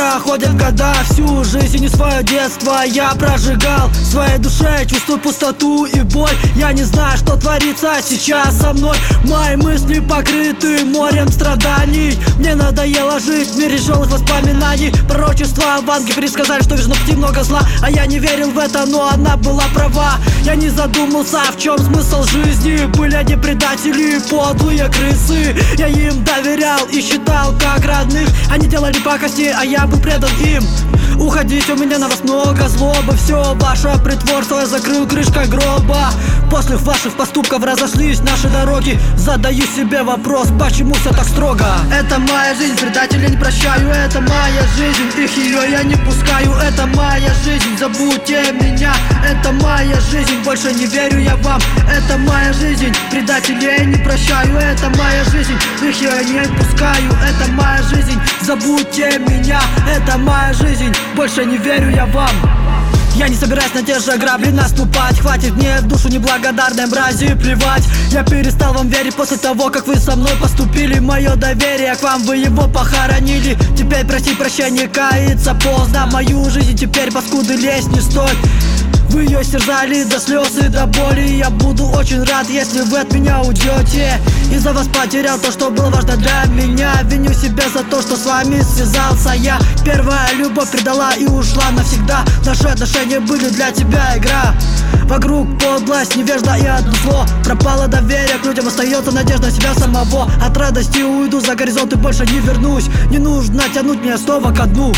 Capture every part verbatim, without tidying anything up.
проходят года, всю жизнь и свое детство я прожигал. В своей душе чувствую пустоту и боль. Я не знаю, что творится сейчас со мной. Мои мысли покрыты морем страданий. Мне надоело жить в мире веселых воспоминаний. Пророчества Ванги предсказали, что вижу пути много зла. А я не верил в это, но она была права. Я не задумался, в чем смысл жизни. Были одни предатели, подлые крысы. Я им доверял и считал как родных. Они делали пакости, а я был предан им. Уходите, у меня на вас много злобы. Все ваше притворство я закрыл крышкой гроба. После ваших поступков разошлись наши дороги. Задаю себе вопрос, почему все так строго? Это моя жизнь, предателей не прощаю. Это моя жизнь, их ее я не пускаю. Это моя жизнь, забудьте меня. Это моя жизнь, больше не верю я вам. Это моя жизнь, предателей не прощаю. Это моя жизнь, их я не пускаю. Это моя жизнь, забудьте меня. Это моя жизнь, больше не верю я вам. Я не собираюсь на те же грабли наступать. Хватит мне в душу неблагодарной мрази плевать. Я перестал вам верить после того, как вы со мной поступили. Мое доверие к вам, вы его похоронили. Теперь просить прощения, каяться поздно. В мою жизнь теперь паскуды лезть не стоит. Вы ее стерзали до слез и до боли. Я буду очень рад, если вы от меня уйдете. Из-за вас потерял то, что было важно для меня. Виню себя за то, что с вами связался я. Первая любовь предала и ушла навсегда. Наши отношения были для тебя игра. Вокруг подлость, невежда и одно зло. Пропало доверие к людям, остается надежда на себя самого. От радости уйду за горизонт и больше не вернусь. Не нужно тянуть меня снова ко дну.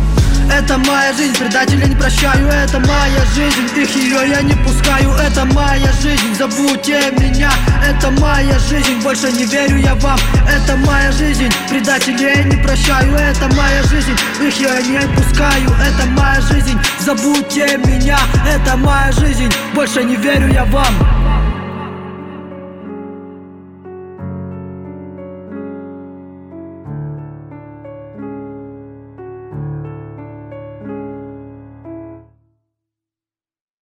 Это моя жизнь, предателей не прощаю. Это моя жизнь, их ее я не пускаю. Это моя жизнь, забудьте меня. Это моя жизнь, больше не верю я вам. Это моя жизнь, предателей не прощаю. Это моя жизнь, их я не пускаю. Это моя жизнь, забудьте меня. Это моя жизнь, больше не верю я вам.